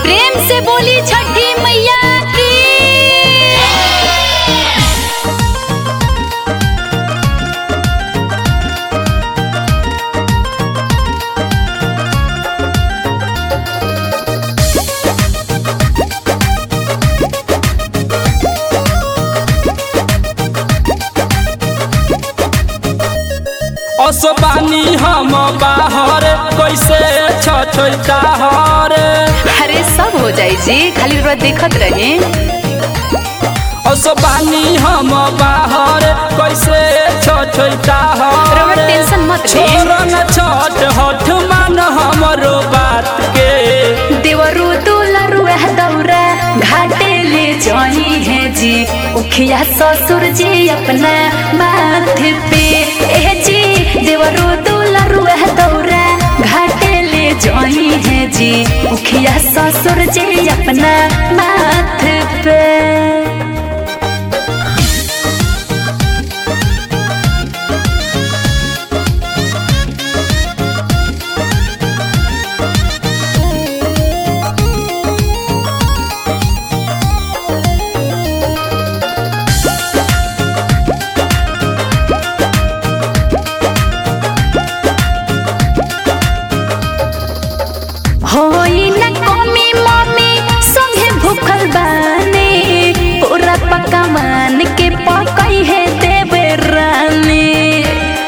प्रेम से बोली छठी मैया की। असबानी हम बाहर कैसे छछैता हर। अरे सब हो जाई जी, खाली रोज देखत रहे। असबानी हम बाहर कैसे छछैता हर। रोज टेंशन मत ले। छोरन छठ हठ मान हमरो बात के। देवरू दुलरू दौरा घाटे ले जाई है जी। उखिया ससुर जी अपना माथे पे ए जी। देवरू दुलरू दौरा घाटे ले जाई है जी। उखिया ससुर जी अपना माथे पे। होई न कमी मम्मी संगे भूखल बानी। पूरा पक्का मान के पकई है देवे रानी।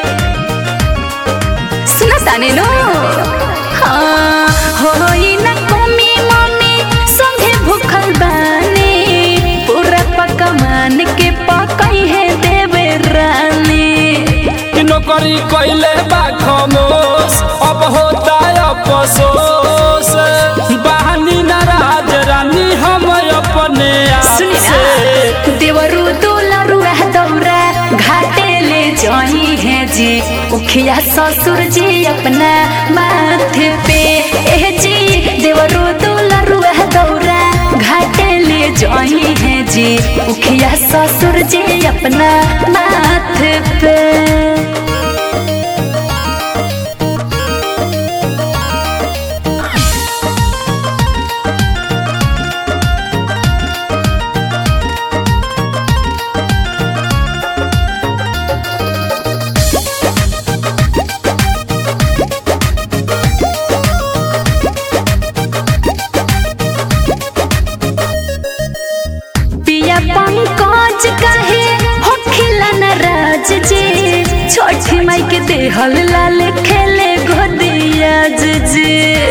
सुना ताने नो। हाँ होई न कमी मम्मी संगे भूखल बानी। पूरा पक्का मान के पकई है देवे रानी। नौकरी कैले बा खमोश अब होता अफसोस। बहानी नाराज रानी हम अपने आप से। देवरू दुलरू दौरा घाटे ले जाई है जी। उखिया ससुर जी अपना माथे पे ए जी। देवरू दुलरू दौरा घाटे ले जाई है जी। उखिया ससुर जी अपना माथे पे। पंकज कहे होखिला नाराज जी। छठी माई के देहल लाल खेले गोदिया जी।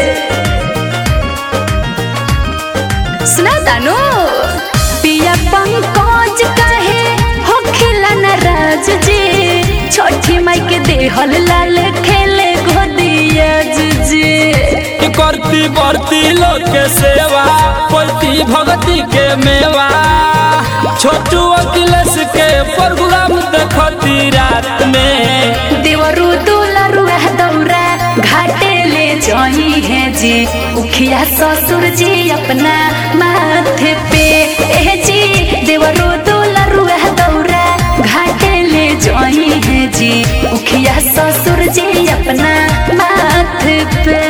सुना दानो। पिया पंकज कहे होखिला नाराज जी। छठी माई के देहल लाल खेले गोदिया जी। करती बरती लोग के सेवा पलती भगती के मेवा। छोटू अखिलेश के प्रोग्राम देखती रात में। देवरू दुलरू दौरा घाटे ले जाई है जी। उखिया ससुर जी अपना माथे पे ए जी। देवरू दुलरू दौरा घाटे ले जाई है जी। उखिया ससुर जी अपना माथे पे।